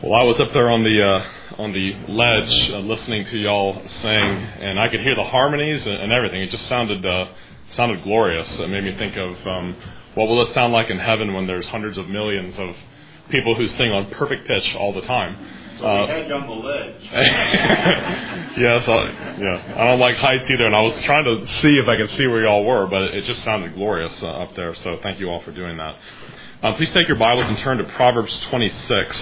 Well, I was up there on the ledge listening to y'all sing, and I could hear the harmonies and everything. It just sounded glorious. It made me think of what will it sound like in heaven when there's hundreds of millions of people who sing on perfect pitch all the time. So we had you on the ledge. Yes, I don't like heights either, and I was trying to see if I could see where y'all were, but it just sounded glorious up there. So thank you all for doing that. Please take your Bibles and turn to Proverbs 26.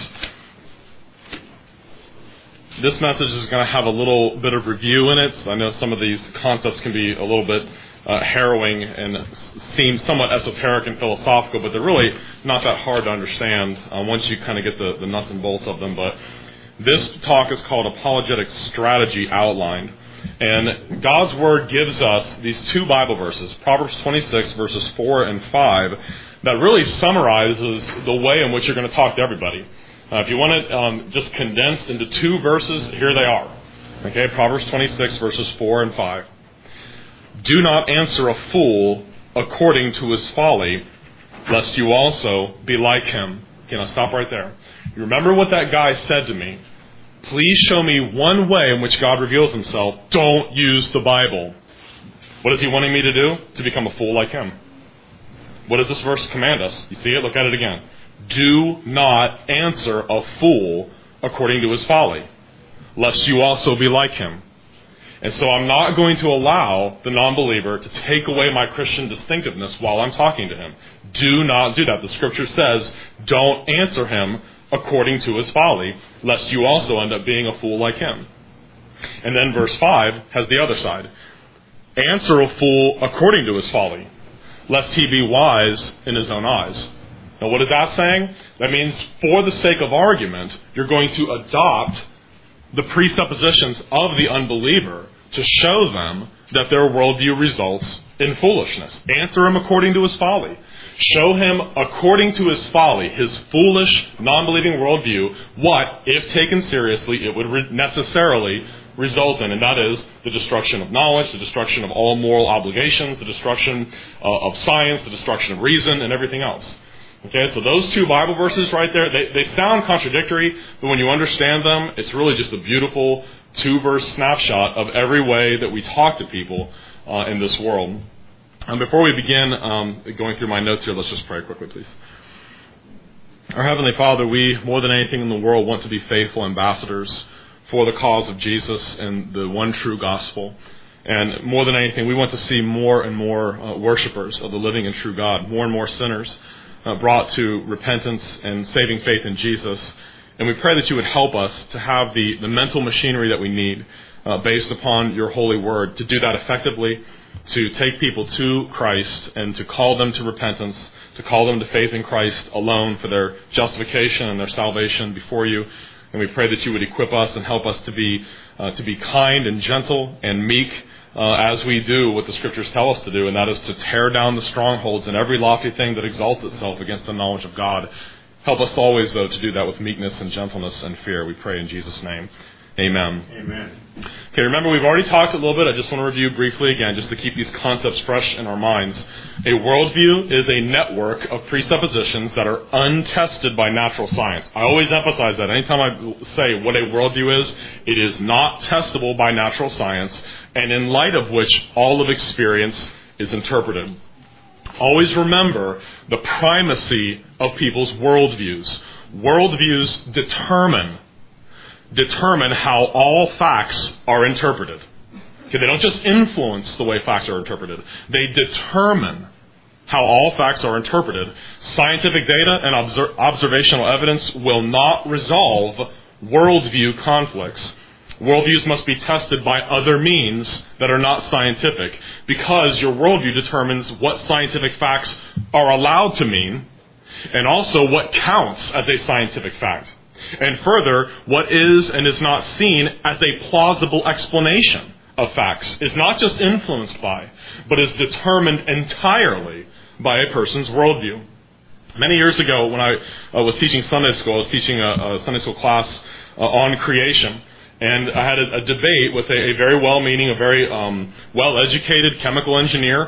This message is going to have a little bit of review in it. I know some of these concepts can be a little bit harrowing and seem somewhat esoteric and philosophical, but they're really not that hard to understand once you kind of get the nuts and bolts of them. But this talk is called Apologetic Strategy Outlined. And God's Word gives us these two Bible verses, Proverbs 26, verses 4 and 5, that really summarizes the way in which you're going to talk to everybody. If you want it just condensed into two verses, here they are. Okay, Proverbs 26, verses 4 and 5. Do not answer a fool according to his folly, lest you also be like him. Okay, now stop right there. You remember what that guy said to me? Please show me one way in which God reveals himself. Don't use the Bible. What is he wanting me to do? To become a fool like him. What does this verse command us? You see it? Look at it again. Do not answer a fool according to his folly, lest you also be like him. And so I'm not going to allow the non-believer to take away my Christian distinctiveness while I'm talking to him. Do not do that. The Scripture says, don't answer him according to his folly, lest you also end up being a fool like him. And then verse 5 has the other side. Answer a fool according to his folly, lest he be wise in his own eyes. Now, what is that saying? That means, for the sake of argument, you're going to adopt the presuppositions of the unbeliever to show them that their worldview results in foolishness. Answer him according to his folly. Show him according to his folly, his foolish, non-believing worldview, what, if taken seriously, it would necessarily result in, and that is the destruction of knowledge, the destruction of all moral obligations, the destruction of science, the destruction of reason, and everything else. Okay, so those two Bible verses right there, they sound contradictory, but when you understand them, it's really just a beautiful two-verse snapshot of every way that we talk to people in this world. And before we begin going through my notes here, let's just pray quickly, please. Our Heavenly Father, we, more than anything in the world, want to be faithful ambassadors for the cause of Jesus and the one true gospel. And more than anything, we want to see more and more worshipers of the living and true God, more and more sinners brought to repentance and saving faith in Jesus. And we pray that you would help us to have the mental machinery that we need based upon your holy word to do that effectively, to take people to Christ and to call them to repentance, to call them to faith in Christ alone for their justification and their salvation before you. And we pray that you would equip us and help us to be kind and gentle and meek as we do what the Scriptures tell us to do, and that is to tear down the strongholds and every lofty thing that exalts itself against the knowledge of God. Help us always, though, to do that with meekness and gentleness and fear. We pray in Jesus' name. Amen. Amen. Okay, remember, we've already talked a little bit. I just want to review briefly again, just to keep these concepts fresh in our minds. A worldview is a network of presuppositions that are untested by natural science. I always emphasize that. Anytime I say what a worldview is, it is not testable by natural science, and in light of which all of experience is interpreted. Always remember the primacy of people's worldviews. Worldviews determine how all facts are interpreted. Okay, they don't just influence the way facts are interpreted. They determine how all facts are interpreted. Scientific data and observational evidence will not resolve worldview conflicts. Worldviews must be tested by other means that are not scientific, because your worldview determines what scientific facts are allowed to mean, and also what counts as a scientific fact. And further, what is and is not seen as a plausible explanation of facts is not just influenced by, but is determined entirely by a person's worldview. Many years ago, when I was teaching Sunday school, I was teaching a Sunday school class on creation. And I had a debate with a very well-meaning, a very well-educated chemical engineer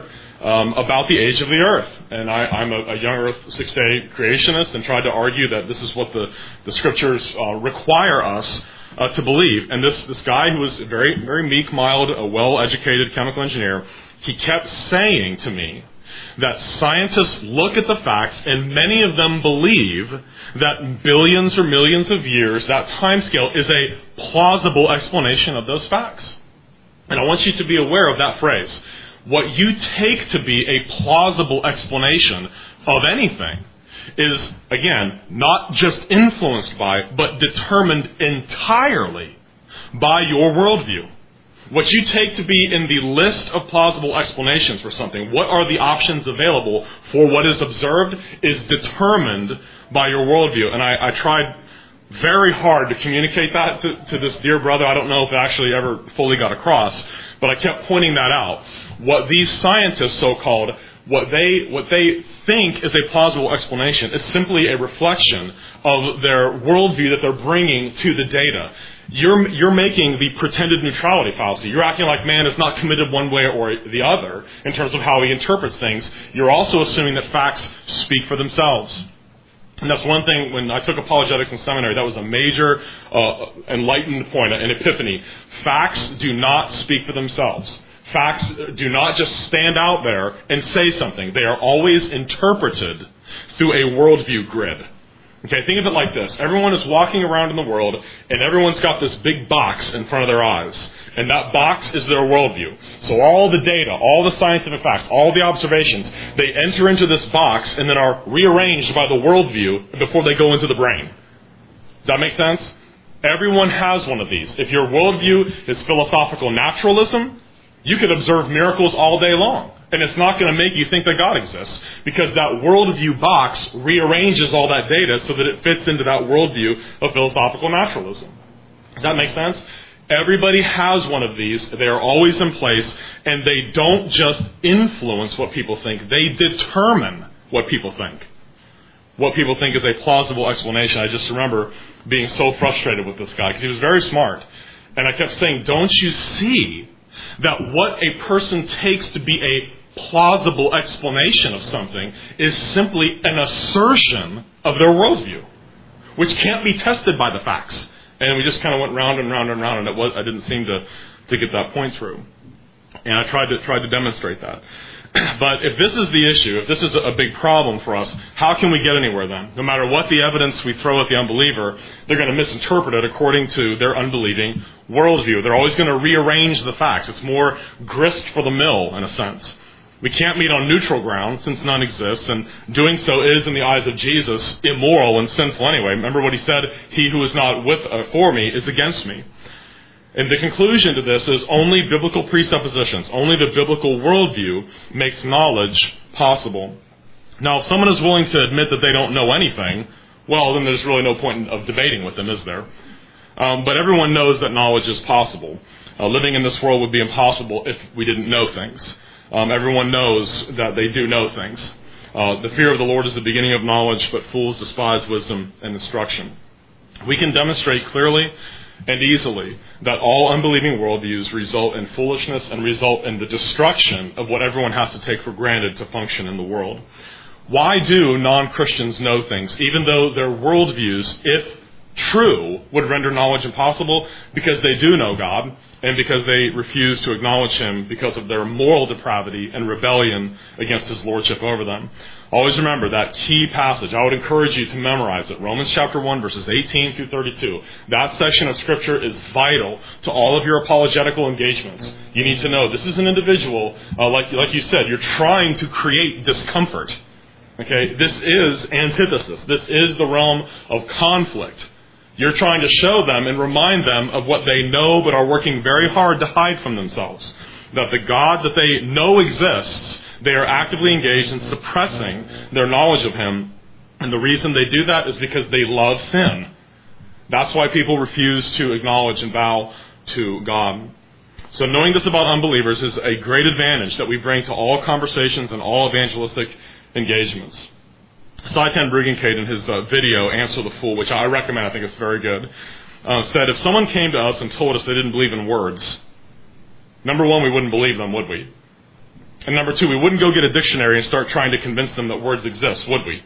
about the age of the earth. And I'm a young earth six-day creationist and tried to argue that this is what the scriptures require us to believe. And this guy who was very, very meek, mild, a well-educated chemical engineer, he kept saying to me that scientists look at the facts and many of them believe that billions or millions of years, that time scale, is a plausible explanation of those facts. And I want you to be aware of that phrase. What you take to be a plausible explanation of anything is, again, not just influenced by, but determined entirely by your worldview. What you take to be in the list of plausible explanations for something, what are the options available for what is observed, is determined by your worldview. And I tried very hard to communicate that to this dear brother. I don't know if it actually ever fully got across, but I kept pointing that out. What these scientists, so-called, what they think is a plausible explanation is simply a reflection of their worldview that they're bringing to the data. You're making the pretended neutrality fallacy. You're acting like man is not committed one way or the other in terms of how he interprets things. You're also assuming that facts speak for themselves. And that's one thing, when I took apologetics in seminary, that was a major enlightened point, an epiphany. Facts do not speak for themselves. Facts do not just stand out there and say something. They are always interpreted through a worldview grid. Okay, think of it like this. Everyone is walking around in the world, and everyone's got this big box in front of their eyes. And that box is their worldview. So all the data, all the scientific facts, all the observations, they enter into this box and then are rearranged by the worldview before they go into the brain. Does that make sense? Everyone has one of these. If your worldview is philosophical naturalism, you could observe miracles all day long. And it's not going to make you think that God exists, because that worldview box rearranges all that data so that it fits into that worldview of philosophical naturalism. Does that make sense? Everybody has one of these. They are always in place, and they don't just influence what people think. They determine what people think. What people think is a plausible explanation. I just remember being so frustrated with this guy, because he was very smart. And I kept saying, don't you see that what a person takes to be a plausible explanation of something is simply an assertion of their worldview, which can't be tested by the facts. And we just kind of went round and round and round, and I didn't seem to get that point through. And I tried to demonstrate that. But if this is the issue, if this is a big problem for us, how can we get anywhere then? No matter what the evidence we throw at the unbeliever, they're going to misinterpret it according to their unbelieving worldview. They're always going to rearrange the facts. It's more grist for the mill, in a sense. We can't meet on neutral ground, since none exists, and doing so is, in the eyes of Jesus, immoral and sinful anyway. Remember what he said, he who is not for me is against me. And the conclusion to this is only biblical presuppositions, only the biblical worldview makes knowledge possible. Now, if someone is willing to admit that they don't know anything, well, then there's really no point of debating with them, is there? But everyone knows that knowledge is possible. Living in this world would be impossible if we didn't know things. Everyone knows that they do know things. The fear of the Lord is the beginning of knowledge, but fools despise wisdom and instruction. We can demonstrate clearly and easily that all unbelieving worldviews result in foolishness and result in the destruction of what everyone has to take for granted to function in the world. Why do non-Christians know things, even though their worldviews, if true, would render knowledge impossible? Because they do know God, and because they refuse to acknowledge Him because of their moral depravity and rebellion against His lordship over them. Always remember that key passage. I would encourage you to memorize it. Romans chapter 1, verses 18 through 32. That section of Scripture is vital to all of your apologetical engagements. You need to know this is an individual, like you said, you're trying to create discomfort. Okay, this is antithesis. This is the realm of conflict. You're trying to show them and remind them of what they know but are working very hard to hide from themselves. That the God that they know exists, they are actively engaged in suppressing their knowledge of Him. And the reason they do that is because they love sin. That's why people refuse to acknowledge and bow to God. So knowing this about unbelievers is a great advantage that we bring to all conversations and all evangelistic engagements. Saitan Briggencade, in his video, Answer the Fool, which I recommend, I think it's very good, said if someone came to us and told us they didn't believe in words, number one, we wouldn't believe them, would we? And number two, we wouldn't go get a dictionary and start trying to convince them that words exist, would we?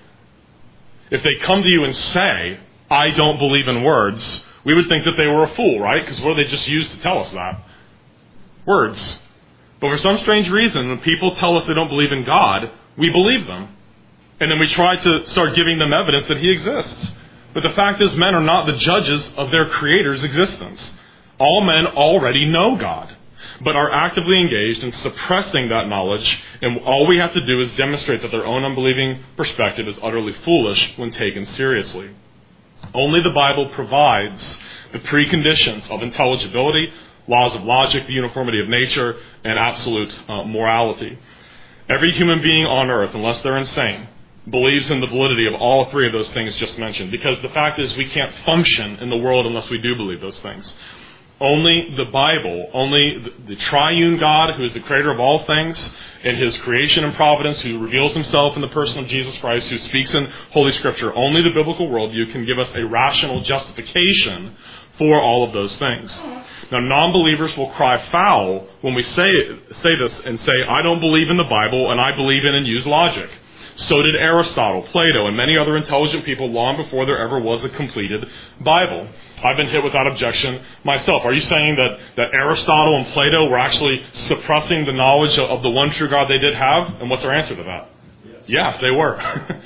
If they come to you and say, I don't believe in words, we would think that they were a fool, right? Because what do they just use to tell us that? Words. But for some strange reason, when people tell us they don't believe in God, we believe them. And then we try to start giving them evidence that He exists. But the fact is, men are not the judges of their Creator's existence. All men already know God, but are actively engaged in suppressing that knowledge, and all we have to do is demonstrate that their own unbelieving perspective is utterly foolish when taken seriously. Only the Bible provides the preconditions of intelligibility, laws of logic, the uniformity of nature, and absolute morality. Every human being on earth, unless they're insane, believes in the validity of all three of those things just mentioned, because the fact is we can't function in the world unless we do believe those things. Only the Bible, only the triune God, who is the creator of all things, in His creation and providence, who reveals Himself in the person of Jesus Christ, who speaks in Holy Scripture, only the biblical worldview can give us a rational justification for all of those things. Now, non-believers will cry foul when we say this and say, I don't believe in the Bible, and I believe in and use logic. So did Aristotle, Plato, and many other intelligent people long before there ever was a completed Bible. I've been hit with that objection myself. Are you saying that Aristotle and Plato were actually suppressing the knowledge of the one true God they did have? And what's our answer to that? Yes. Yeah, they were.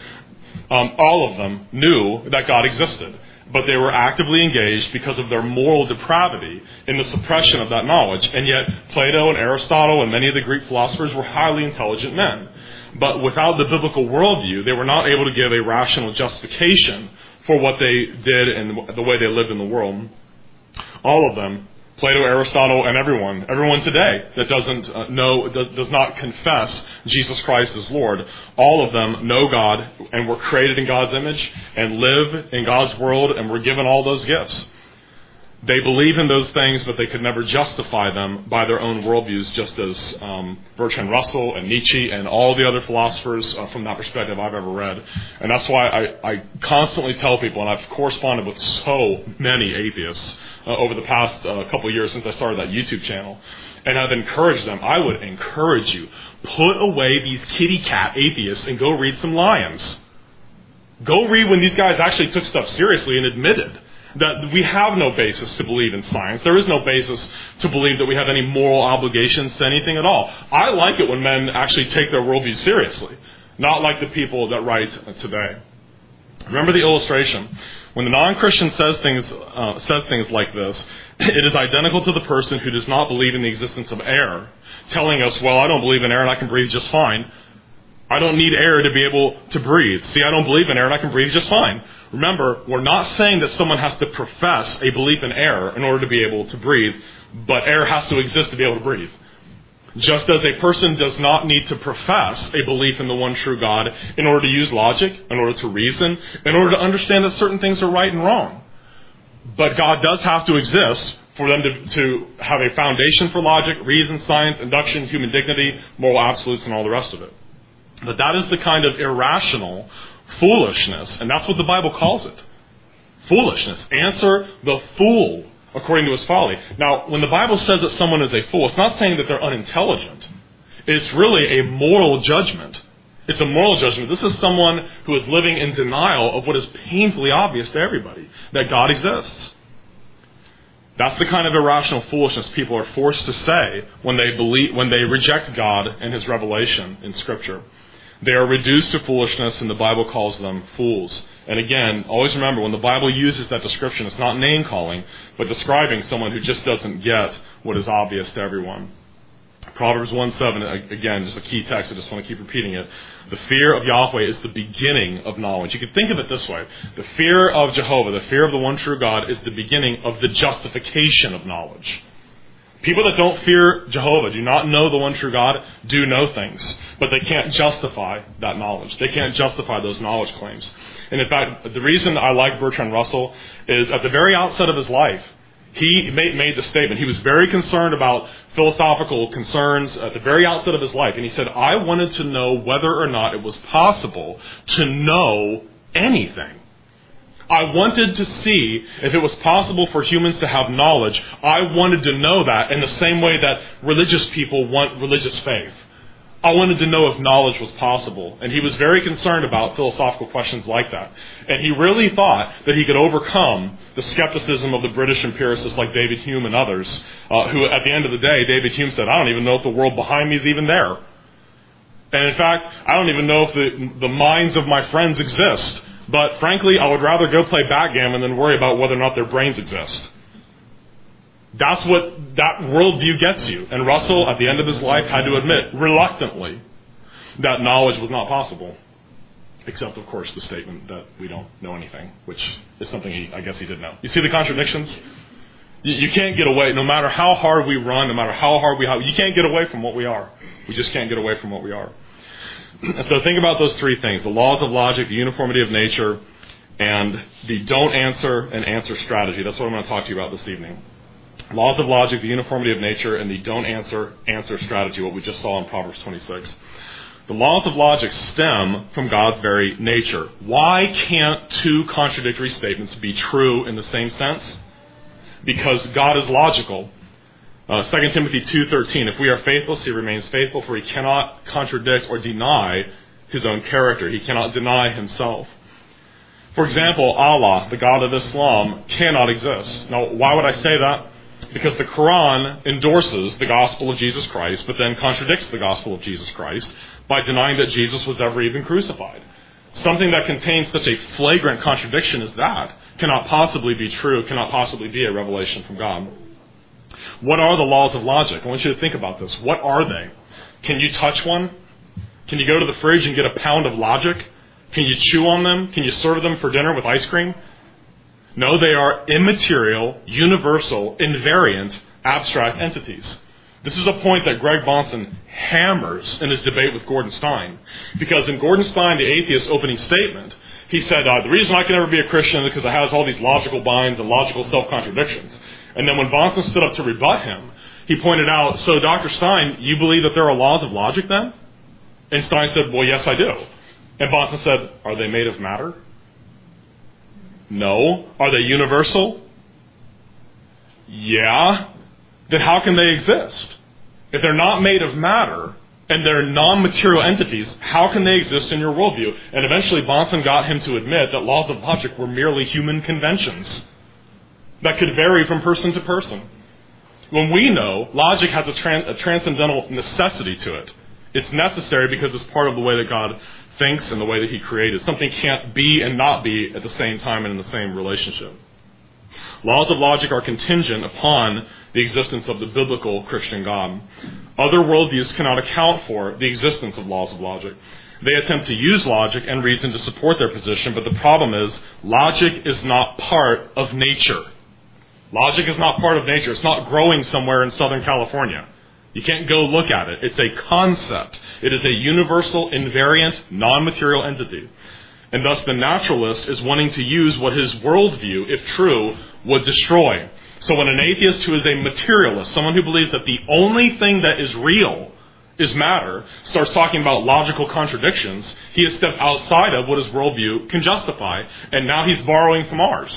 All of them knew that God existed, but they were actively engaged because of their moral depravity in the suppression of that knowledge. And yet Plato and Aristotle and many of the Greek philosophers were highly intelligent men. But without the biblical worldview, they were not able to give a rational justification for what they did and the way they lived in the world. All of them, Plato, Aristotle, and everyone today that does not confess Jesus Christ as Lord, all of them know God and were created in God's image and live in God's world and were given all those gifts. They believe in those things, but they could never justify them by their own worldviews, just as Bertrand Russell and Nietzsche and all the other philosophers from that perspective I've ever read. And that's why I constantly tell people, and I've corresponded with so many atheists over the past couple of years since I started that YouTube channel, and I've encouraged them. I would encourage you, put away these kitty cat atheists and go read some lions. Go read when these guys actually took stuff seriously and admitted that we have no basis to believe in science. There is no basis to believe that we have any moral obligations to anything at all. I like it when men actually take their worldview seriously, not like the people that write today. Remember the illustration. When the non-Christian says things like this, it is identical to the person who does not believe in the existence of air, telling us, well, I don't believe in air and I can breathe just fine. I don't need air to be able to breathe. See, I don't believe in air and I can breathe just fine. Remember, we're not saying that someone has to profess a belief in air in order to be able to breathe, but air has to exist to be able to breathe. Just as a person does not need to profess a belief in the one true God in order to use logic, in order to reason, in order to understand that certain things are right and wrong. But God does have to exist for them to have a foundation for logic, reason, science, induction, human dignity, moral absolutes, and all the rest of it. But that is the kind of irrational foolishness, and that's what the Bible calls it. Foolishness. Answer the fool according to his folly. Now, when the Bible says that someone is a fool, it's not saying that they're unintelligent. It's really a moral judgment. It's a moral judgment. This is someone who is living in denial of what is painfully obvious to everybody, that God exists. That's the kind of irrational foolishness people are forced to say when they reject God and His revelation in Scripture. They are reduced to foolishness, and the Bible calls them fools. And again, always remember, when the Bible uses that description, it's not name-calling, but describing someone who just doesn't get what is obvious to everyone. Proverbs 1:7, again, just a key text, I just want to keep repeating it. The fear of Yahweh is the beginning of knowledge. You can think of it this way. The fear of Jehovah, the fear of the one true God, is the beginning of the justification of knowledge. People that don't fear Jehovah, do not know the one true God, do know things. But they can't justify that knowledge. They can't justify those knowledge claims. And in fact, the reason I like Bertrand Russell is at the very outset of his life, he made the statement. He was very concerned about philosophical concerns at the very outset of his life. And he said, I wanted to know whether or not it was possible to know anything. I wanted to see if it was possible for humans to have knowledge. I wanted to know that in the same way that religious people want religious faith. I wanted to know if knowledge was possible. And he was very concerned about philosophical questions like that. And he really thought that he could overcome the skepticism of the British empiricists like David Hume and others, who at the end of the day, David Hume said, I don't even know if the world behind me is even there. And in fact, I don't even know if the minds of my friends exist. But frankly, I would rather go play backgammon than worry about whether or not their brains exist. That's what that worldview gets you. And Russell, at the end of his life, had to admit, reluctantly, that knowledge was not possible. Except, of course, the statement that we don't know anything, which is something I guess he did know. You see the contradictions? You can't get away, no matter how hard we run, no matter how hard you can't get away from what we are. We just can't get away from what we are. And so think about those three things: the laws of logic, the uniformity of nature, and the don't answer and answer strategy. That's what I'm going to talk to you about this evening. Laws of logic, the uniformity of nature, and the don't answer strategy, what we just saw in Proverbs 26. The laws of logic stem from God's very nature. Why can't two contradictory statements be true in the same sense? Because God is logical. 2 Timothy 2:13, if we are faithless, he remains faithful, for he cannot contradict or deny his own character. He cannot deny himself. For example, Allah, the God of Islam, cannot exist. Now, why would I say that? Because the Quran endorses the gospel of Jesus Christ, but then contradicts the gospel of Jesus Christ by denying that Jesus was ever even crucified. Something that contains such a flagrant contradiction as that cannot possibly be true, cannot possibly be a revelation from God. What are the laws of logic? I want you to think about this. What are they? Can you touch one? Can you go to the fridge and get a pound of logic? Can you chew on them? Can you serve them for dinner with ice cream? No, they are immaterial, universal, invariant, abstract entities. This is a point that Greg Bahnsen hammers in his debate with Gordon Stein. Because in Gordon Stein, the atheist opening statement, he said, the reason I can never be a Christian is because it has all these logical binds and logical self-contradictions. And then when Bahnsen stood up to rebut him, he pointed out, so Dr. Stein, you believe that there are laws of logic then? And Stein said, well, yes, I do. And Bahnsen said, are they made of matter? No. Are they universal? Yeah. Then how can they exist? If they're not made of matter and they're non-material entities, how can they exist in your worldview? And eventually Bahnsen got him to admit that laws of logic were merely human conventions that could vary from person to person. When we know logic has a transcendental necessity to it, it's necessary because it's part of the way that God thinks and the way that he created. Something can't be and not be at the same time and in the same relationship. Laws of logic are contingent upon the existence of the biblical Christian God. Other worldviews cannot account for the existence of laws of logic. They attempt to use logic and reason to support their position, but the problem is logic is not part of nature. Logic is not part of nature. It's not growing somewhere in Southern California. You can't go look at it. It's a concept. It is a universal, invariant, non-material entity. And thus the naturalist is wanting to use what his worldview, if true, would destroy. So when an atheist who is a materialist, someone who believes that the only thing that is real is matter, starts talking about logical contradictions, he has stepped outside of what his worldview can justify, and now he's borrowing from ours.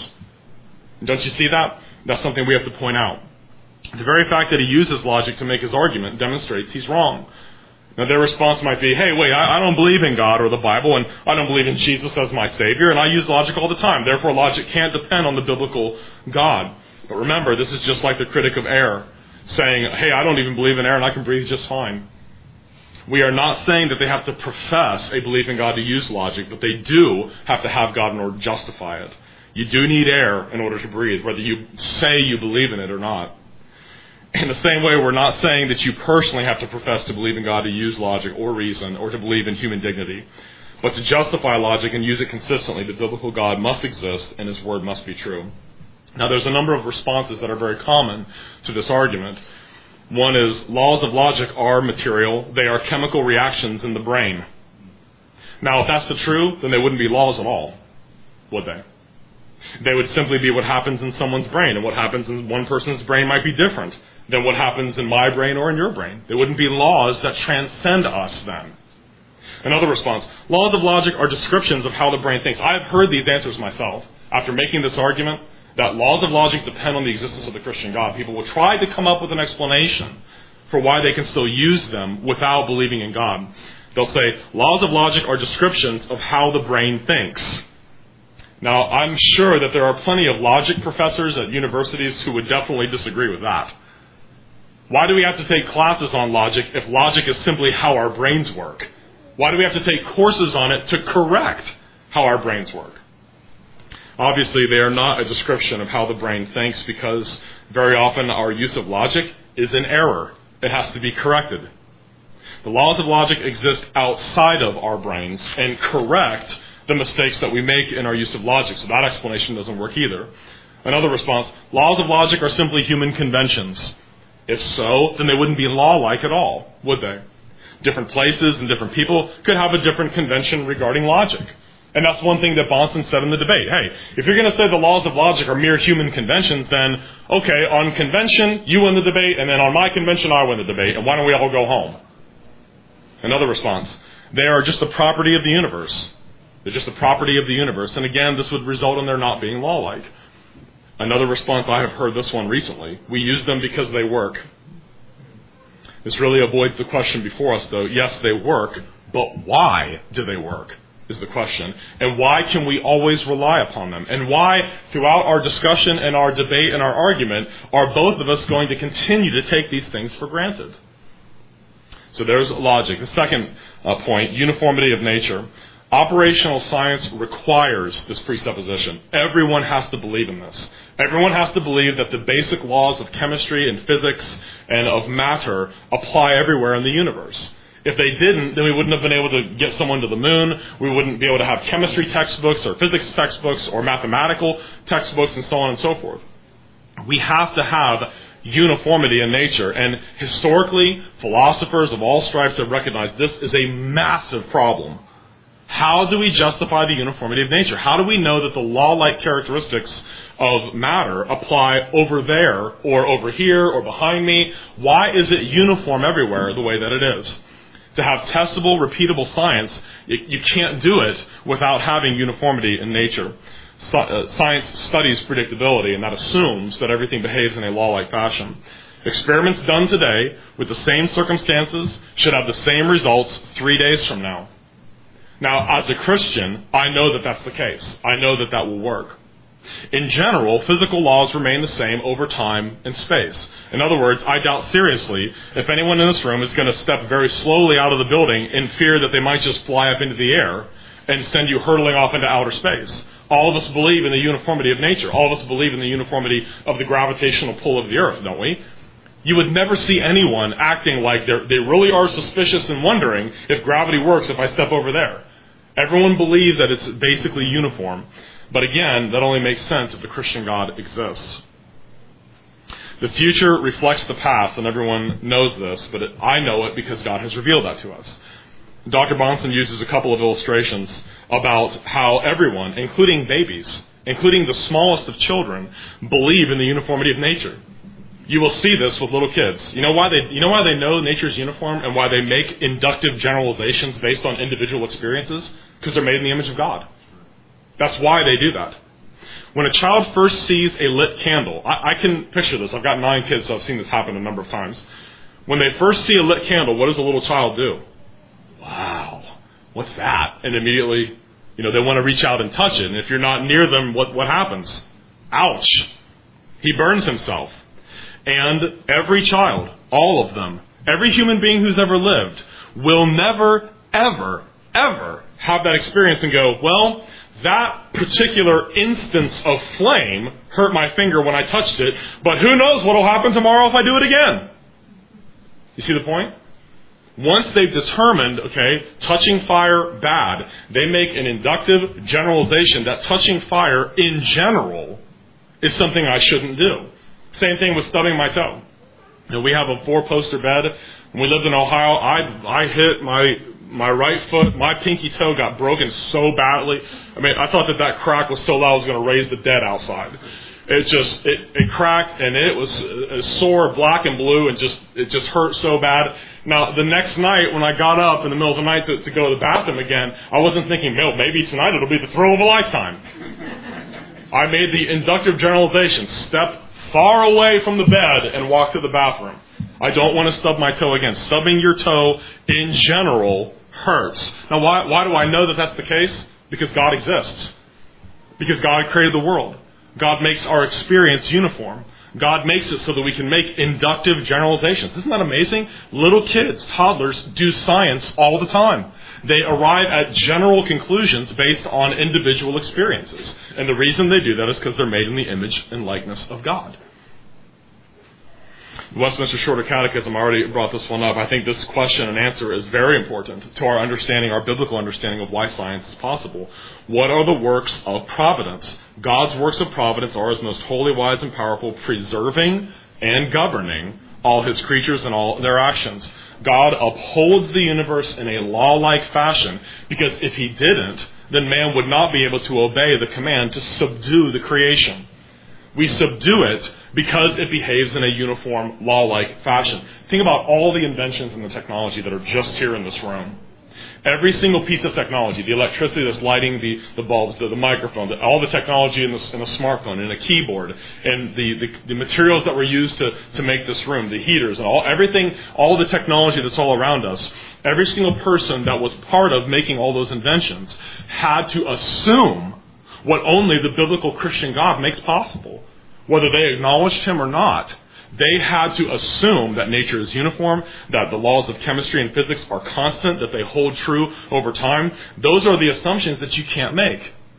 Don't you see that? That's something we have to point out. The very fact that he uses logic to make his argument demonstrates he's wrong. Now their response might be, hey, wait, I don't believe in God or the Bible, and I don't believe in Jesus as my Savior, and I use logic all the time. Therefore, logic can't depend on the biblical God. But remember, this is just like the critic of air, saying, hey, I don't even believe in air, and I can breathe just fine. We are not saying that they have to profess a belief in God to use logic, but they do have to have God in order to justify it. You do need air in order to breathe, whether you say you believe in it or not. In the same way, we're not saying that you personally have to profess to believe in God to use logic or reason or to believe in human dignity. But to justify logic and use it consistently, the biblical God must exist and his word must be true. Now, there's a number of responses that are very common to this argument. One is, laws of logic are material. They are chemical reactions in the brain. Now, if that's the truth, then they wouldn't be laws at all, would they? They would simply be what happens in someone's brain, and what happens in one person's brain might be different than what happens in my brain or in your brain. They wouldn't be laws that transcend us then. Another response, laws of logic are descriptions of how the brain thinks. I have heard these answers myself. After making this argument, that laws of logic depend on the existence of the Christian God, people will try to come up with an explanation for why they can still use them without believing in God. They'll say, laws of logic are descriptions of how the brain thinks. Now, I'm sure that there are plenty of logic professors at universities who would definitely disagree with that. Why do we have to take classes on logic if logic is simply how our brains work? Why do we have to take courses on it to correct how our brains work? Obviously, they are not a description of how the brain thinks because very often our use of logic is in error. It has to be corrected. The laws of logic exist outside of our brains and correct the mistakes that we make in our use of logic. So that explanation doesn't work either. Another response, laws of logic are simply human conventions. If so, then they wouldn't be law-like at all, would they? Different places and different people could have a different convention regarding logic. And that's one thing that Bahnsen said in the debate. Hey, if you're going to say the laws of logic are mere human conventions, then, okay, on convention, you win the debate, and then on my convention, I win the debate, and why don't we all go home? Another response, they are just the property of the universe. They're just the property of the universe. And again, this would result in their not being law-like. Another response, I have heard this one recently, we use them because they work. This really avoids the question before us, though. Yes, they work, but why do they work is the question. And why can we always rely upon them? And why, throughout our discussion and our debate and our argument, are both of us going to continue to take these things for granted? So there's logic. The second point, uniformity of nature. Operational science requires this presupposition. Everyone has to believe in this. Everyone has to believe that the basic laws of chemistry and physics and of matter apply everywhere in the universe. If they didn't, then we wouldn't have been able to get someone to the moon. We wouldn't be able to have chemistry textbooks or physics textbooks or mathematical textbooks and so on and so forth. We have to have uniformity in nature. And historically, philosophers of all stripes have recognized this is a massive problem. How do we justify the uniformity of nature? How do we know that the law-like characteristics of matter apply over there or over here or behind me? Why is it uniform everywhere the way that it is? To have testable, repeatable science, you can't do it without having uniformity in nature. Science studies predictability, and that assumes that everything behaves in a law-like fashion. Experiments done today with the same circumstances should have the same results 3 days from now. Now, as a Christian, I know that that's the case. I know that that will work. In general, physical laws remain the same over time and space. In other words, I doubt seriously if anyone in this room is going to step very slowly out of the building in fear that they might just fly up into the air and send you hurtling off into outer space. All of us believe in the uniformity of nature. All of us believe in the uniformity of the gravitational pull of the earth, don't we? You would never see anyone acting like they really are suspicious and wondering if gravity works if I step over there. Everyone believes that it's basically uniform. But again, that only makes sense if the Christian God exists. The future reflects the past, and everyone knows this, but I know it because God has revealed that to us. Dr. Bahnsen uses a couple of illustrations about how everyone, including babies, including the smallest of children, believe in the uniformity of nature. You will see this with little kids. You know why they know nature's uniform and why they make inductive generalizations based on individual experiences? Because they're made in the image of God. That's why they do that. When a child first sees a lit candle, I can picture this. I've got 9 kids, so I've seen this happen a number of times. When they first see a lit candle, what does the little child do? Wow, what's that? And immediately, they want to reach out and touch it. And if you're not near them, what happens? Ouch. He burns himself. And every child, all of them, every human being who's ever lived, will never, ever, ever have that experience and go, well, that particular instance of flame hurt my finger when I touched it, but who knows what will happen tomorrow if I do it again? You see the point? Once they've determined, touching fire bad, they make an inductive generalization that touching fire in general is something I shouldn't do. Same thing with stubbing my toe. We have a 4-poster bed. When we lived in Ohio, I hit my right foot, my pinky toe got broken so badly. I thought that crack was so loud I was going to raise the dead outside. It cracked, and it was sore, black and blue, and it just hurt so bad. Now, the next night, when I got up in the middle of the night to go to the bathroom again, I wasn't thinking, maybe tonight it'll be the thrill of a lifetime. I made the inductive generalization, step far away from the bed and walk to the bathroom. I don't want to stub my toe again. Stubbing your toe in general hurts. Now, why do I know that that's the case? Because God exists. Because God created the world. God makes our experience uniform. God makes it so that we can make inductive generalizations. Isn't that amazing? Little kids, toddlers, do science all the time. They arrive at general conclusions based on individual experiences. And the reason they do that is because they're made in the image and likeness of God. The Westminster Shorter Catechism, I already brought this one up. I think this question and answer is very important to our understanding, our biblical understanding of why science is possible. What are the works of providence? God's works of providence are His most holy, wise, and powerful, preserving and governing all His creatures and all their actions. God upholds the universe in a law-like fashion, because if He didn't, then man would not be able to obey the command to subdue the creation. We subdue it because it behaves in a uniform, law-like fashion. Think about all the inventions and the technology that are just here in this room. Every single piece of technology, the electricity that's lighting the bulbs, the microphone, all the technology in the smartphone, and a keyboard, and the materials that were used to make this room, the heaters, and all the technology that's all around us, every single person that was part of making all those inventions had to assume what only the biblical Christian God makes possible. Whether they acknowledged Him or not, they had to assume that nature is uniform, that the laws of chemistry and physics are constant, that they hold true over time. Those are the assumptions that you can't make.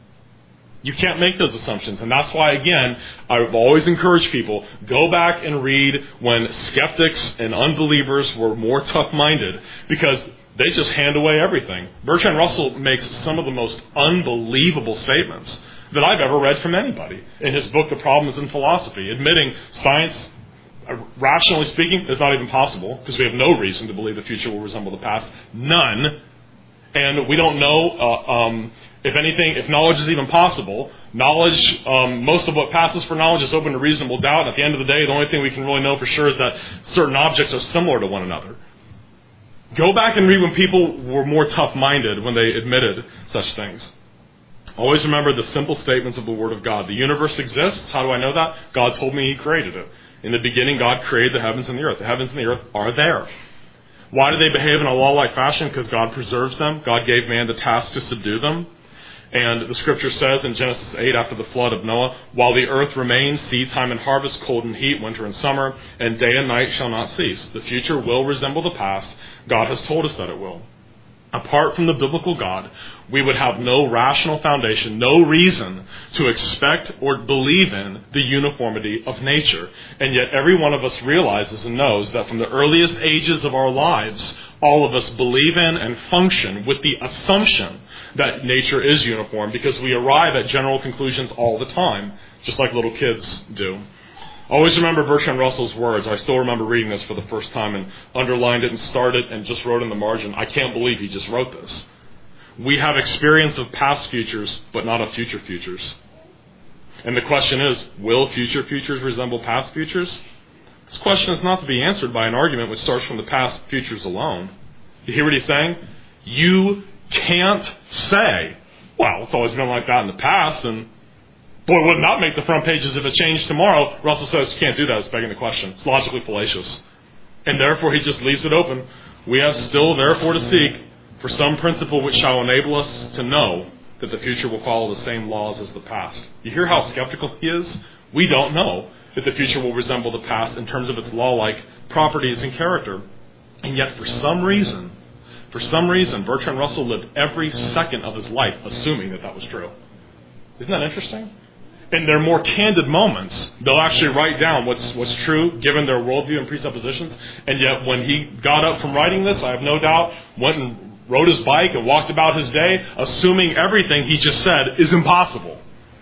You can't make those assumptions. And that's why, again, I've always encouraged people, go back and read when skeptics and unbelievers were more tough-minded, because they just hand away everything. Bertrand Russell makes some of the most unbelievable statements that I've ever read from anybody in his book, The Problems in Philosophy, admitting science, rationally speaking, is not even possible, because we have no reason to believe the future will resemble the past. None. And we don't know, if knowledge is even possible. Knowledge, most of what passes for knowledge is open to reasonable doubt, and at the end of the day, the only thing we can really know for sure is that certain objects are similar to one another. Go back and read when people were more tough-minded, when they admitted such things. Always remember the simple statements of the Word of God. The universe exists. How do I know that? God told me He created it. In the beginning, God created the heavens and the earth. The heavens and the earth are there. Why do they behave in a law-like fashion? Because God preserves them. God gave man the task to subdue them. And the Scripture says in Genesis 8, after the flood of Noah, while the earth remains, seed time and harvest, cold and heat, winter and summer, and day and night shall not cease. The future will resemble the past. God has told us that it will. Apart from the biblical God, we would have no rational foundation, no reason to expect or believe in the uniformity of nature. And yet every one of us realizes and knows that from the earliest ages of our lives, all of us believe in and function with the assumption that nature is uniform, because we arrive at general conclusions all the time, just like little kids do. Always remember Bertrand Russell's words. I still remember reading this for the first time and underlined it and started and just wrote in the margin, I can't believe he just wrote this. We have experience of past futures, but not of future futures. And the question is, will future futures resemble past futures? This question is not to be answered by an argument which starts from the past futures alone. You hear what he's saying? You can't say, well, it's always been like that in the past, and boy, would not make the front pages if it changed tomorrow. Russell says you can't do that. It's begging the question. It's logically fallacious. And therefore, he just leaves it open. We have still, therefore, to seek for some principle which shall enable us to know that the future will follow the same laws as the past. You hear how skeptical he is? We don't know that the future will resemble the past in terms of its law-like properties and character. And yet, for some reason, Bertrand Russell lived every second of his life assuming that that was true. Isn't that interesting? In their more candid moments, they'll actually write down what's true, given their worldview and presuppositions. And yet, when he got up from writing this, I have no doubt, went and rode his bike and walked about his day, assuming everything he just said is impossible.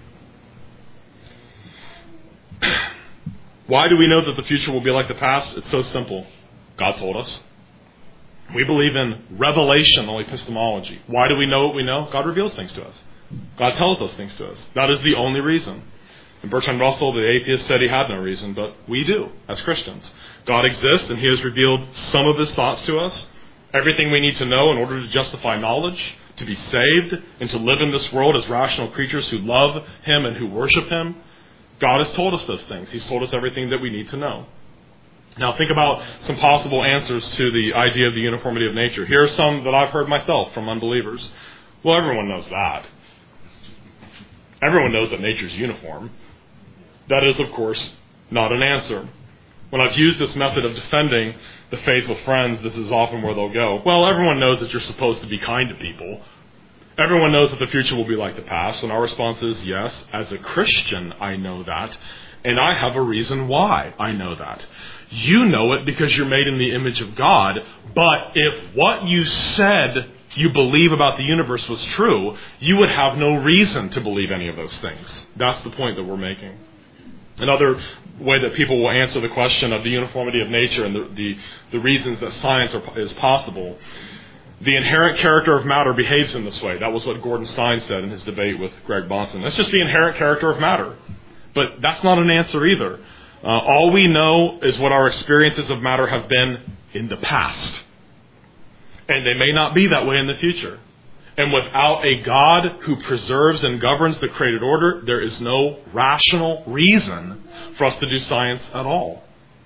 Why do we know that the future will be like the past? It's so simple. God told us. We believe in revelational epistemology. Why do we know what we know? God reveals things to us. God tells those things to us. That is the only reason. And Bertrand Russell, the atheist, said he had no reason, but we do, as Christians. God exists, and He has revealed some of His thoughts to us. Everything we need to know in order to justify knowledge, to be saved, and to live in this world as rational creatures who love Him and who worship Him. God has told us those things. He's told us everything that we need to know. Now think about some possible answers to the idea of the uniformity of nature. Here are some that I've heard myself from unbelievers. Well, everyone knows that. Everyone knows that nature is uniform. That is, of course, not an answer. When I've used this method of defending the faith with friends, this is often where they'll go. Well, everyone knows that you're supposed to be kind to people. Everyone knows that the future will be like the past. And our response is, yes, as a Christian, I know that. And I have a reason why I know that. You know it because you're made in the image of God. But if what you said you believe about the universe was true, you would have no reason to believe any of those things. That's the point that we're making. Another way that people will answer the question of the uniformity of nature and the reasons that science is possible, the inherent character of matter behaves in this way. That was what Gordon Stein said in his debate with Greg Bahnsen. That's just the inherent character of matter. But that's not an answer either. All we know is what our experiences of matter have been in the past. And they may not be that way in the future. And without a God who preserves and governs the created order, there is no rational reason for us to do science at all.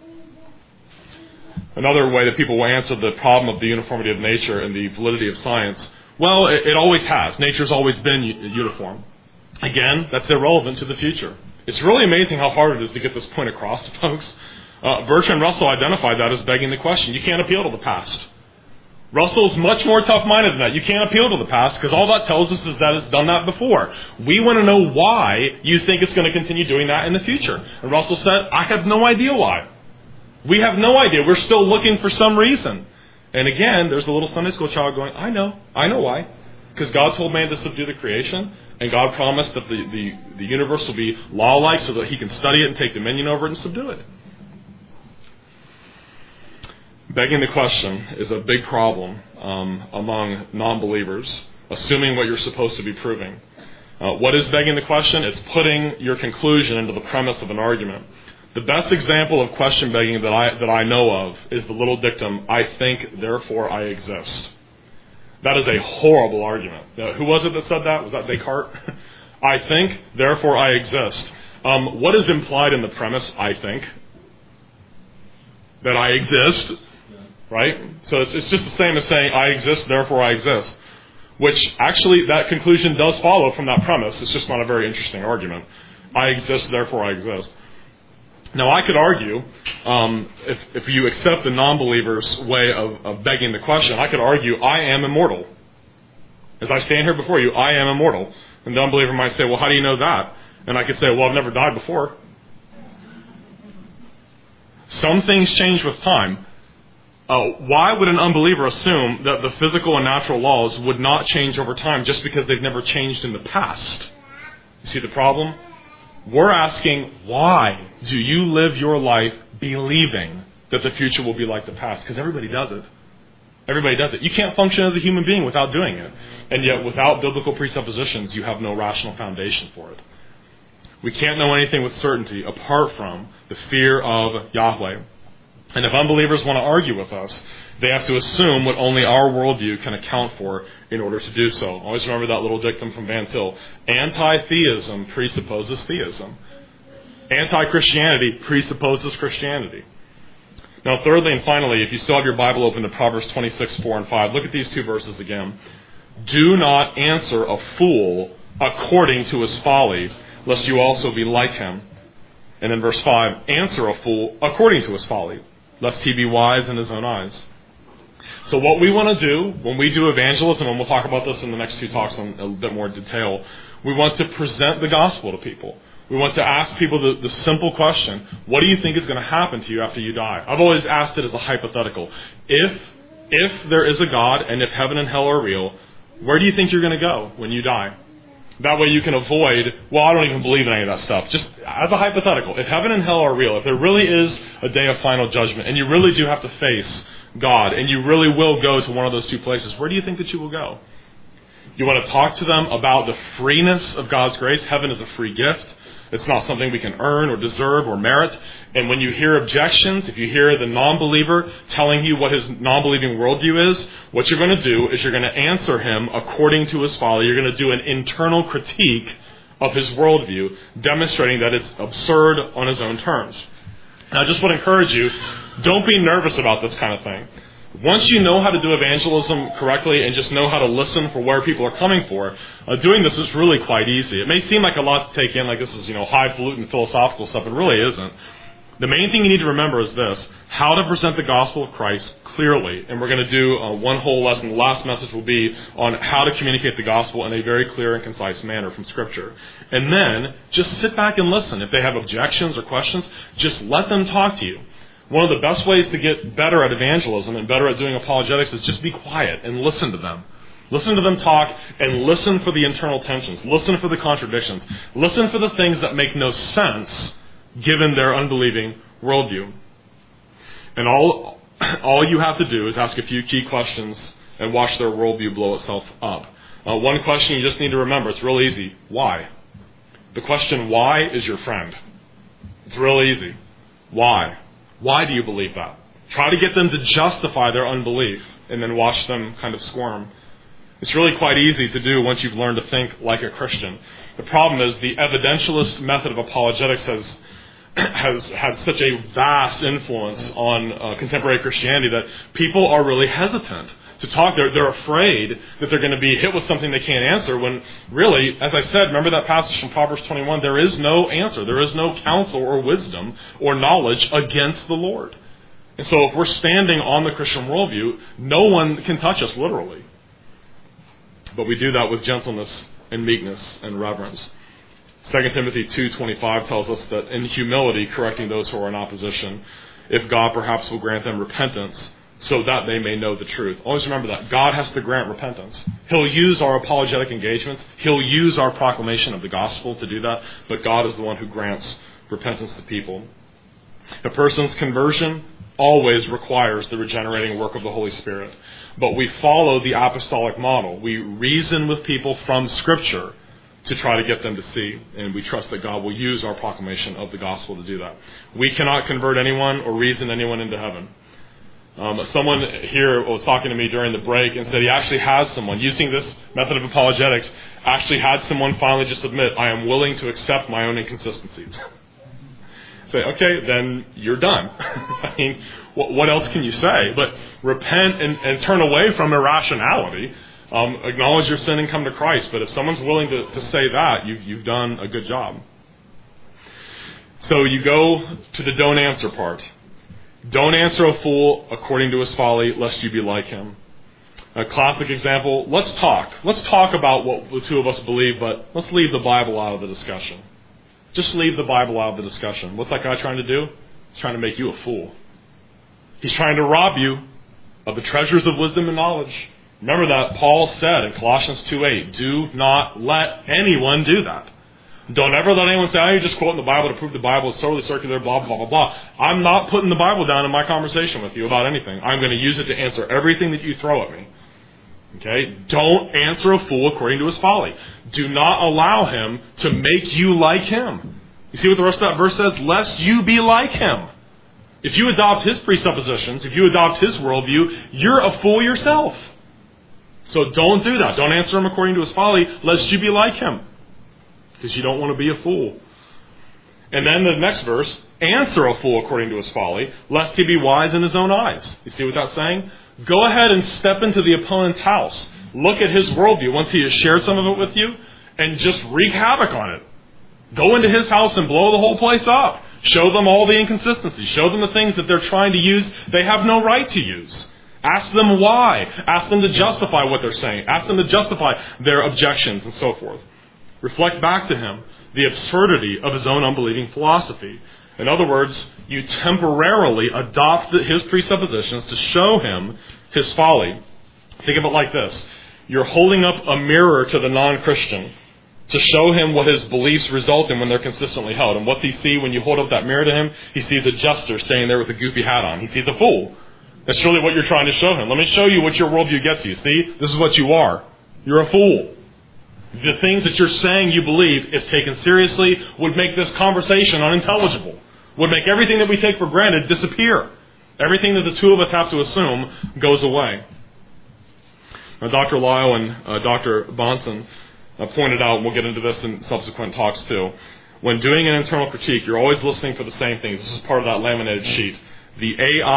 Another way that people will answer the problem of the uniformity of nature and the validity of science, well, it always has. Nature's always been uniform. Again, that's irrelevant to the future. It's really amazing how hard it is to get this point across to folks. Bertrand Russell identified that as begging the question. You can't appeal to the past. Russell's much more tough-minded than that. You can't appeal to the past because all that tells us is that it's done that before. We want to know why you think it's going to continue doing that in the future. And Russell said, I have no idea why. We have no idea. We're still looking for some reason. And again, there's a little Sunday school child going, I know why. Because God told man to subdue the creation, and God promised that the universe will be law-like so that he can study it and take dominion over it and subdue it. Begging the question is a big problem among non-believers, assuming what you're supposed to be proving. What is begging the question? It's putting your conclusion into the premise of an argument. The best example of question begging that I know of is the little dictum, I think, therefore I exist. That is a horrible argument. Now, who was it that said that? Was that Descartes? I think, therefore I exist. What is implied in the premise, I think? That I exist. Right? So it's just the same as saying, I exist, therefore I exist. Which, actually, that conclusion does follow from that premise. It's just not a very interesting argument. I exist, therefore I exist. Now, I could argue, if you accept the non-believer's way of begging the question, I could argue, I am immortal. As I stand here before you, I am immortal. And the unbeliever might say, well, how do you know that? And I could say, well, I've never died before. Some things change with time. Why would an unbeliever assume that the physical and natural laws would not change over time just because they've never changed in the past? You see the problem? We're asking, why do you live your life believing that the future will be like the past? Because everybody does it. Everybody does it. You can't function as a human being without doing it. And yet, without biblical presuppositions, you have no rational foundation for it. We can't know anything with certainty apart from the fear of Yahweh. And if unbelievers want to argue with us, they have to assume what only our worldview can account for in order to do so. Always remember that little dictum from Van Til. Anti-theism presupposes theism. Anti-Christianity presupposes Christianity. Now, thirdly and finally, if you still have your Bible open to Proverbs 26, 4 and 5, look at these two verses again. Do not answer a fool according to his folly, lest you also be like him. And in verse 5, answer a fool according to his folly, lest he be wise in his own eyes. So what we want to do when we do evangelism, and we'll talk about this in the next two talks in a bit more detail, we want to present the gospel to people. We want to ask people the simple question, what do you think is going to happen to you after you die? I've always asked it as a hypothetical. If there is a God and if heaven and hell are real, where do you think you're going to go when you die? That way you can avoid, well, I don't even believe in any of that stuff. Just as a hypothetical, if heaven and hell are real, if there really is a day of final judgment, and you really do have to face God, and you really will go to one of those two places, where do you think that you will go? You want to talk to them about the freeness of God's grace. Heaven is a free gift. It's not something we can earn or deserve or merit. And when you hear objections, if you hear the non-believer telling you what his non-believing worldview is, what you're going to do is you're going to answer him according to his folly. You're going to do an internal critique of his worldview, demonstrating that it's absurd on his own terms. And I just would encourage you, don't be nervous about this kind of thing. Once you know how to do evangelism correctly and just know how to listen for where people are coming for, doing this is really quite easy. It may seem like a lot to take in, like this is, highfalutin philosophical stuff. It really isn't. The main thing you need to remember is this: how to present the gospel of Christ clearly. And we're going to do one whole lesson. The last message will be on how to communicate the gospel in a very clear and concise manner from Scripture. And then just sit back and listen. If they have objections or questions, just let them talk to you. One of the best ways to get better at evangelism and better at doing apologetics is just be quiet and listen to them. Listen to them talk and listen for the internal tensions. Listen for the contradictions. Listen for the things that make no sense given their unbelieving worldview. And all you have to do is ask a few key questions and watch their worldview blow itself up. One question you just need to remember, it's real easy. Why? The question why is your friend. It's real easy. Why? Why do you believe that? Try to get them to justify their unbelief and then watch them kind of squirm. It's really quite easy to do once you've learned to think like a Christian. The problem is the evidentialist method of apologetics has had such a vast influence on contemporary Christianity that people are really hesitant to talk. They're afraid that they're going to be hit with something they can't answer when really, as I said, remember that passage from Proverbs 21, there is no answer. There is no counsel or wisdom or knowledge against the Lord. And so if we're standing on the Christian worldview, no one can touch us literally. But we do that with gentleness and meekness and reverence. 2 Timothy 2:25 tells us that in humility, correcting those who are in opposition, if God perhaps will grant them repentance, so that they may know the truth. Always remember that. God has to grant repentance. He'll use our apologetic engagements. He'll use our proclamation of the gospel to do that, but God is the one who grants repentance to people. A person's conversion always requires the regenerating work of the Holy Spirit. But we follow the apostolic model. We reason with people from Scripture to try to get them to see, and we trust that God will use our proclamation of the gospel to do that. We cannot convert anyone or reason anyone into heaven. Someone here was talking to me during the break and said he actually has someone, using this method of apologetics, actually had someone finally just admit, I am willing to accept my own inconsistencies. Say, okay, then you're done. I mean, what else can you say? But repent and turn away from irrationality. Acknowledge your sin and come to Christ. But if someone's willing to say that, you've done a good job. So you go to the don't answer part. Don't answer a fool according to his folly, lest you be like him. A classic example, let's talk. Let's talk about what the two of us believe, but let's leave the Bible out of the discussion. Just leave the Bible out of the discussion. What's that guy trying to do? He's trying to make you a fool. He's trying to rob you of the treasures of wisdom and knowledge. Remember that Paul said in Colossians 2:8, do not let anyone do that. Don't ever let anyone say, you're just quoting the Bible to prove the Bible is totally circular, blah, blah, blah, blah. I'm not putting the Bible down in my conversation with you about anything. I'm going to use it to answer everything that you throw at me. Okay? Don't answer a fool according to his folly. Do not allow him to make you like him. You see what the rest of that verse says? Lest you be like him. If you adopt his presuppositions, if you adopt his worldview, you're a fool yourself. So don't do that. Don't answer him according to his folly, lest you be like him. Because you don't want to be a fool. And then the next verse, answer a fool according to his folly, lest he be wise in his own eyes. You see what that's saying? Go ahead and step into the opponent's house. Look at his worldview once he has shared some of it with you, and just wreak havoc on it. Go into his house and blow the whole place up. Show them all the inconsistencies. Show them the things that they're trying to use they have no right to use. Ask them why. Ask them to justify what they're saying. Ask them to justify their objections and so forth. Reflect back to him the absurdity of his own unbelieving philosophy. In other words, you temporarily adopt his presuppositions to show him his folly. Think of it like this. You're holding up a mirror to the non-Christian to show him what his beliefs result in when they're consistently held. And what's he see when you hold up that mirror to him? He sees a jester standing there with a goofy hat on. He sees a fool. That's really what you're trying to show him. Let me show you what your worldview gets you. See? This is what you are. You're a fool. The things that you're saying you believe, if taken seriously, would make this conversation unintelligible. Would make everything that we take for granted disappear. Everything that the two of us have to assume goes away. Now, Dr. Lyle and Dr. Bonson pointed out, and we'll get into this in subsequent talks too, When doing an internal critique, you're always listening for the same things. This is part of that laminated sheet. The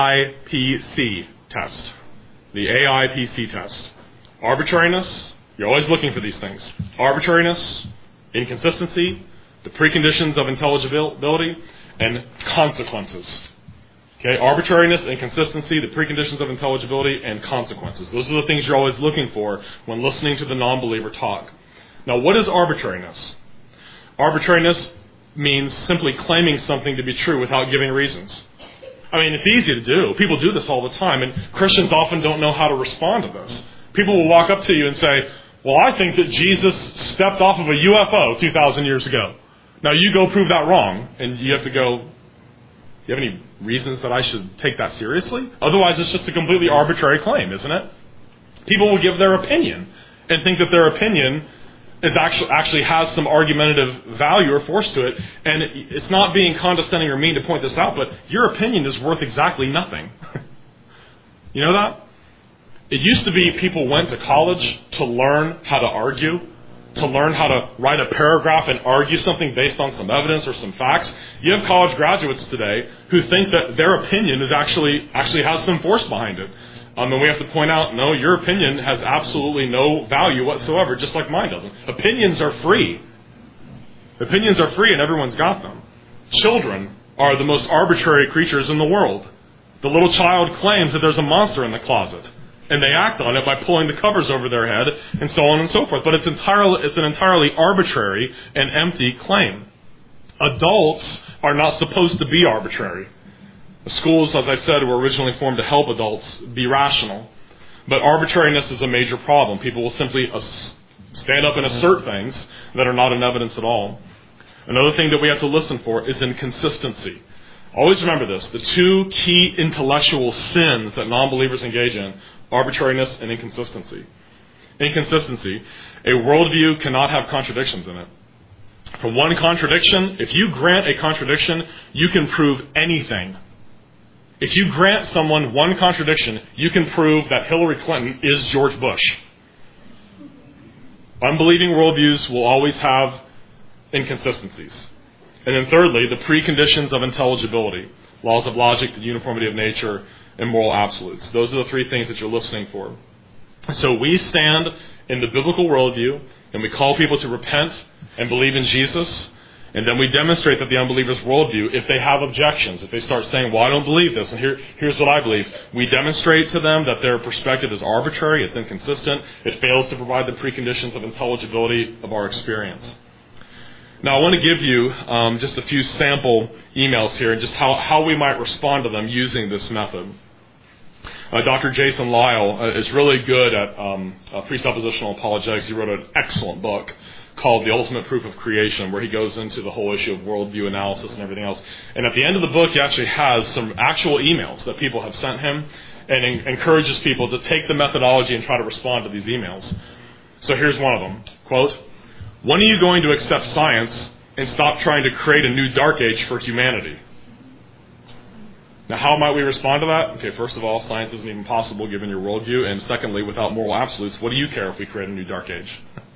AIPC test. The AIPC test. Arbitrariness, you're always looking for these things. Arbitrariness, inconsistency, the preconditions of intelligibility, and consequences. Okay, arbitrariness, inconsistency, the preconditions of intelligibility, and consequences. Those are the things you're always looking for when listening to the non-believer talk. Now, what is arbitrariness? Arbitrariness means simply claiming something to be true without giving reasons. I mean, it's easy to do. People do this all the time, and Christians often don't know how to respond to this. People will walk up to you and say, well, I think that Jesus stepped off of a UFO 2,000 years ago. Now, you go prove that wrong, and you have to go, do you have any reasons that I should take that seriously? Otherwise, it's just a completely arbitrary claim, isn't it? People will give their opinion and think that their opinion is actually has some argumentative value or force to it, and it's not being condescending or mean to point this out, but your opinion is worth exactly nothing. You know that? It used to be people went to college to learn how to argue, to learn how to write a paragraph and argue something based on some evidence or some facts. You have college graduates today who think that their opinion is actually has some force behind it. And we have to point out, no, your opinion has absolutely no value whatsoever, just like mine doesn't. Opinions are free. Opinions are free and everyone's got them. Children are the most arbitrary creatures in the world. The little child claims that there's a monster in the closet, and they act on it by pulling the covers over their head and so on and so forth. But it's an entirely arbitrary and empty claim. Adults are not supposed to be arbitrary. The schools, as I said, were originally formed to help adults be rational. But arbitrariness is a major problem. People will simply stand up and assert things that are not in evidence at all. Another thing that we have to listen for is inconsistency. Always remember this. The two key intellectual sins that non-believers engage in: arbitrariness and inconsistency. Inconsistency. A worldview cannot have contradictions in it. For one contradiction, if you grant a contradiction, you can prove anything. If you grant someone one contradiction, you can prove that Hillary Clinton is George Bush. Unbelieving worldviews will always have inconsistencies. And then thirdly, the preconditions of intelligibility: laws of logic, the uniformity of nature, and moral absolutes. Those are the three things that you're listening for. So we stand in the biblical worldview, and we call people to repent and believe in Jesus. And then we demonstrate that the unbeliever's worldview, if they have objections, if they start saying, well, I don't believe this, and here's what I believe, we demonstrate to them that their perspective is arbitrary, it's inconsistent, it fails to provide the preconditions of intelligibility of our experience. Now, I want to give you just a few sample emails here, and just how we might respond to them using this method. Dr. Jason Lyle is really good at presuppositional apologetics. He wrote an excellent book called The Ultimate Proof of Creation, where he goes into the whole issue of worldview analysis and everything else. And at the end of the book, he actually has some actual emails that people have sent him, and encourages people to take the methodology and try to respond to these emails. So here's one of them. Quote, "When are you going to accept science and stop trying to create a new dark age for humanity?" Now, how might we respond to that? Okay, first of all, science isn't even possible given your worldview. And secondly, without moral absolutes, what do you care if we create a new dark age?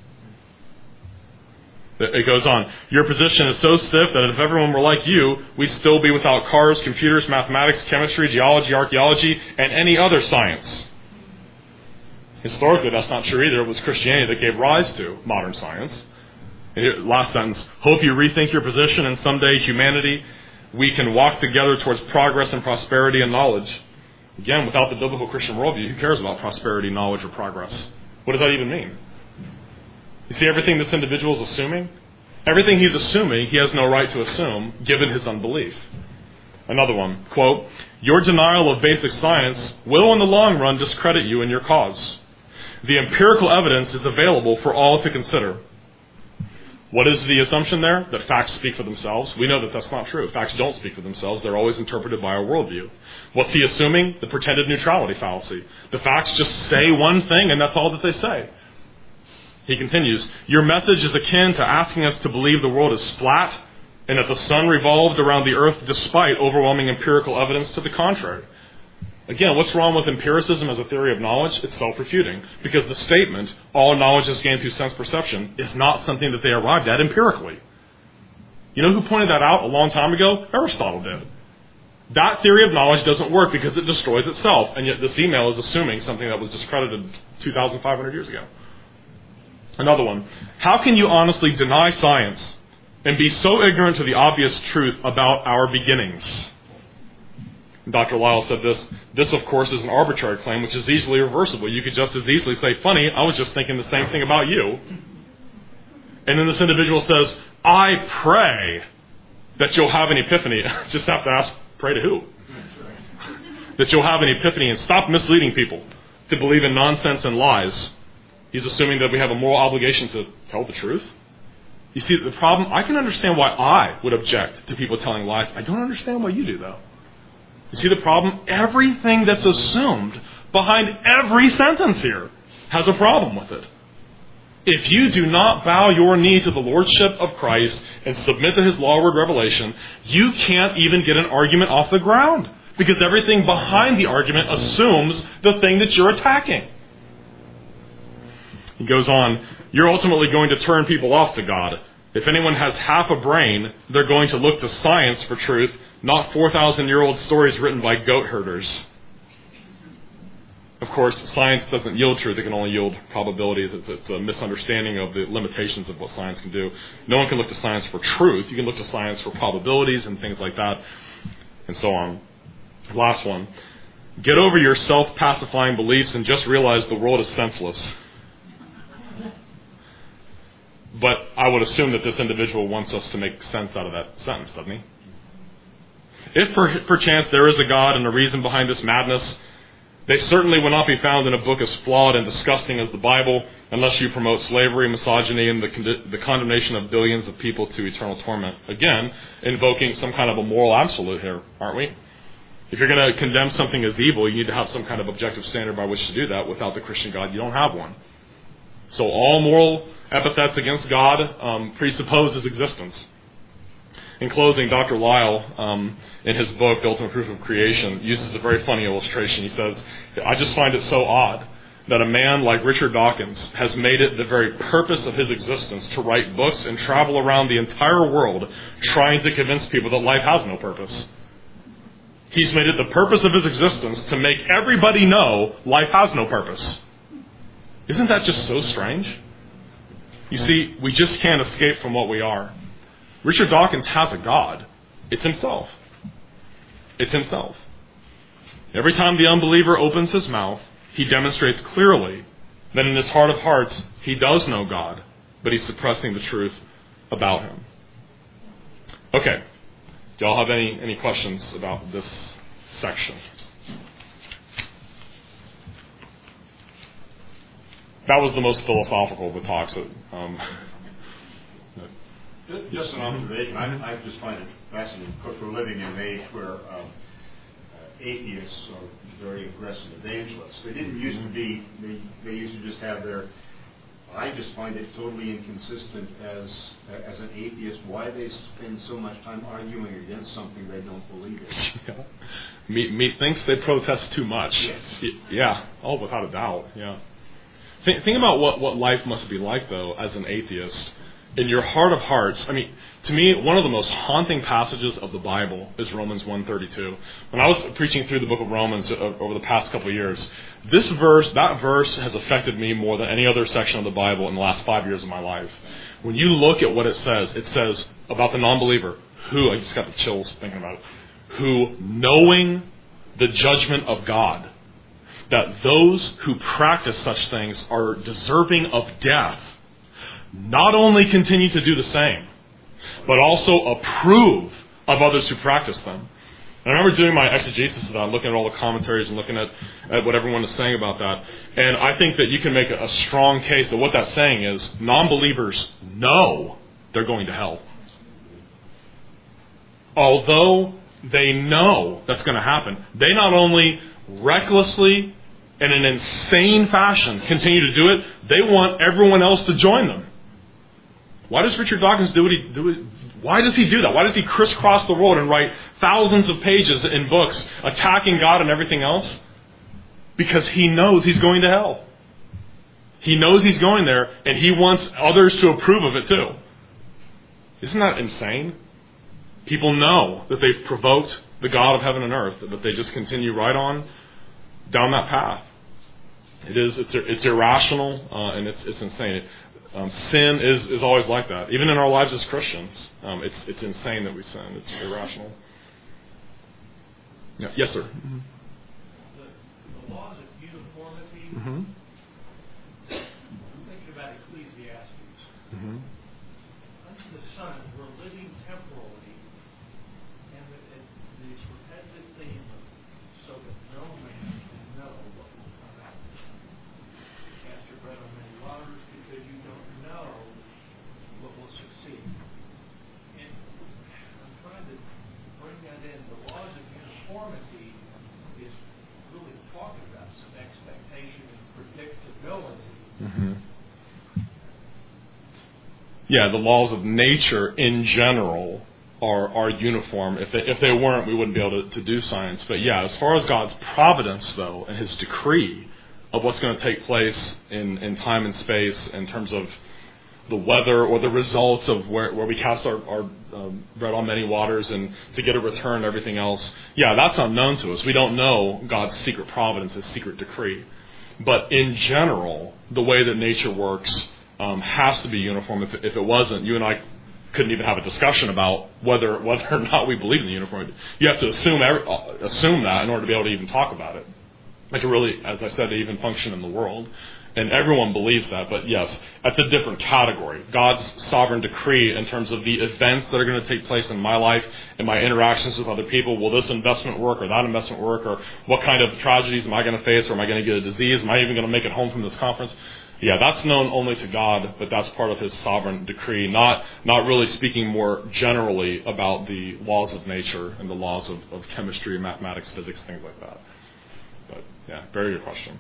It goes on. "Your position is so stiff that if everyone were like you, we'd still be without cars, computers, mathematics, chemistry, geology, archaeology, and any other science." Historically, that's not true either. It was Christianity that gave rise to modern science. And here, last sentence. "Hope you rethink your position, and someday humanity, we can walk together towards progress and prosperity and knowledge." Again, without the biblical Christian worldview, who cares about prosperity, knowledge, or progress? What does that even mean? You see everything this individual is assuming? Everything he's assuming, he has no right to assume, given his unbelief. Another one, quote, "Your denial of basic science will in the long run discredit you and your cause. The empirical evidence is available for all to consider." What is the assumption there? That facts speak for themselves. We know that that's not true. Facts don't speak for themselves. They're always interpreted by our worldview. What's he assuming? The pretended neutrality fallacy. The facts just say one thing, and that's all that they say. He continues, "Your message is akin to asking us to believe the world is flat and that the sun revolved around the earth despite overwhelming empirical evidence to the contrary." Again, what's wrong with empiricism as a theory of knowledge? It's self-refuting. Because the statement, all knowledge is gained through sense perception, is not something that they arrived at empirically. You know who pointed that out a long time ago? Aristotle did. That theory of knowledge doesn't work because it destroys itself, and yet this email is assuming something that was discredited 2,500 years ago. Another one. How can you honestly deny science and be so ignorant to the obvious truth about our beginnings? Dr. Lyle said this. This, of course, is an arbitrary claim, which is easily reversible. You could just as easily say, funny, I was just thinking the same thing about you. And then this individual says, I pray that you'll have an epiphany. Just have to ask, pray to who? That you'll have an epiphany and stop misleading people to believe in nonsense and lies. He's assuming that we have a moral obligation to tell the truth. You see, the problem, I can understand why I would object to people telling lies. I don't understand why you do, though. You see the problem? Everything that's assumed behind every sentence here has a problem with it. If you do not bow your knee to the lordship of Christ and submit to his lawward revelation, you can't even get an argument off the ground, because everything behind the argument assumes the thing that you're attacking. He goes on, you're ultimately going to turn people off to God. If anyone has half a brain, they're going to look to science for truth, not 4,000-year-old stories written by goat herders. Of course, science doesn't yield truth. It can only yield probabilities. It's a misunderstanding of the limitations of what science can do. No one can look to science for truth. You can look to science for probabilities and things like that, and so on. Last one. Get over your self-pacifying beliefs and just realize the world is senseless. But I would assume that this individual wants us to make sense out of that sentence, doesn't he? If perchance there is a God and a reason behind this madness, they certainly will not be found in a book as flawed and disgusting as the Bible, unless you promote slavery, misogyny, and the condemnation of billions of people to eternal torment. Again, invoking some kind of a moral absolute here, aren't we? If you're going to condemn something as evil, you need to have some kind of objective standard by which to do that. Without the Christian God, you don't have one. So all moral epithets against God presuppose his existence. In closing, Dr. Lyle, in his book, The Ultimate Proof of Creation, uses a very funny illustration. He says, I just find it so odd that a man like Richard Dawkins has made it the very purpose of his existence to write books and travel around the entire world trying to convince people that life has no purpose. He's made it the purpose of his existence to make everybody know life has no purpose. Isn't that just so strange? You see, we just can't escape from what we are. Richard Dawkins has a God. It's himself. It's himself. Every time the unbeliever opens his mouth, he demonstrates clearly that in his heart of hearts, he does know God, but he's suppressing the truth about him. Okay. Do y'all have any questions about this section? That was the most philosophical of the talks. Just an observation. I just find it fascinating. Of course, we're living in an age where atheists are very aggressive evangelists. They didn't used to be. They used to just have their. I just find it totally inconsistent as an atheist why they spend so much time arguing against something they don't believe in. Yeah. Methinks they protest too much. Yes. Yeah. Oh, without a doubt. Yeah. Think about what life must be like, though, as an atheist. In your heart of hearts, I mean, to me, one of the most haunting passages of the Bible is Romans 1:32. When I was preaching through the book of Romans over the past couple of years, that verse has affected me more than any other section of the Bible in the last 5 years of my life. When you look at what it says about the non-believer, I just got the chills thinking about it, who, knowing the judgment of God, that those who practice such things are deserving of death, not only continue to do the same, but also approve of others who practice them. And I remember doing my exegesis of that, looking at all the commentaries and looking at what everyone is saying about that. And I think that you can make a strong case that what that's saying is non-believers know they're going to hell. Although they know that's going to happen, they not only recklessly in an insane fashion continue to do it, they want everyone else to join them. Why does Richard Dawkins do what he do? Why does he do that? Why does he crisscross the world and write thousands of pages in books attacking God and everything else? Because he knows he's going to hell. He knows he's going there, and he wants others to approve of it too. Isn't that insane? People know that they've provoked the God of heaven and earth, but they just continue right on down that path. It's irrational, and it's insane. Sin is always like that. Even in our lives as Christians, it's insane that we sin. It's irrational. Yeah. Yes, sir. Mm-hmm. The laws of uniformity. Mm-hmm. I'm thinking about Ecclesiastes. Mm-hmm. Under the sun, we're living temporally, and the repetitive theme of so that no man can know what will come out. Cast your bread on many waters because you don't know what will succeed. And I'm trying to bring that in. The laws of uniformity is really talking about some expectation and predictability. Mm-hmm. Yeah, the laws of nature in general are uniform. If they weren't, we wouldn't be able to do science. But yeah, as far as God's providence, though, and His decree of what's going to take place in time and space in terms of the weather or the results of where we cast our bread on many waters and to get a return and everything else, yeah, that's unknown to us. We don't know God's secret providence, His secret decree. But in general, the way that nature works has to be uniform. If it wasn't, you and I couldn't even have a discussion about whether or not we believe in the uniformity. You have to assume that in order to be able to even talk about it. Like, really, as I said, to even function in the world. And everyone believes that, but yes, that's a different category. God's sovereign decree in terms of the events that are going to take place in my life and my interactions with other people. Will this investment work or that investment work? Or what kind of tragedies am I going to face? Or am I going to get a disease? Am I even going to make it home from this conference? Yeah, that's known only to God, but that's part of His sovereign decree, not really speaking more generally about the laws of nature and the laws of chemistry, mathematics, physics, things like that. But yeah, very good question.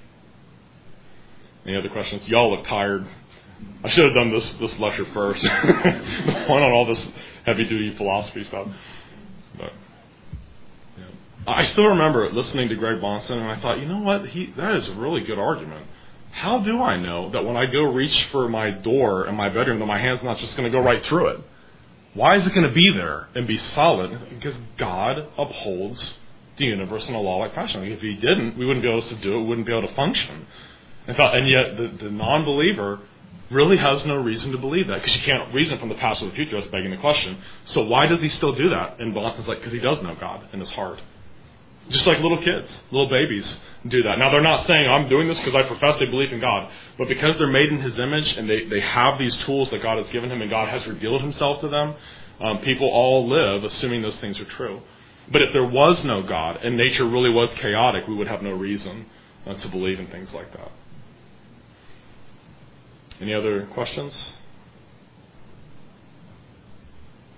Any other questions? Y'all look tired. I should have done this lecture first. The one on all this heavy-duty philosophy stuff. But yeah. I still remember listening to Greg Bahnsen, and I thought, you know what? That is a really good argument. How do I know that when I go reach for my door in my bedroom, that my hand's not just going to go right through it? Why is it going to be there and be solid? Because God upholds the universe in a law-like fashion. If He didn't, we wouldn't be able to do it. We wouldn't be able to function. And yet the non-believer really has no reason to believe that, because you can't reason from the past or the future. That's begging the question. So why does he still do that? And Bahnsen's like, because he does know God in his heart. Just like little kids, little babies do that. Now, they're not saying, I'm doing this because I profess they believe in God. But because they're made in His image and they have these tools that God has given Him and God has revealed Himself to them, people all live assuming those things are true. But if there was no God and nature really was chaotic, we would have no reason to believe in things like that. Any other questions?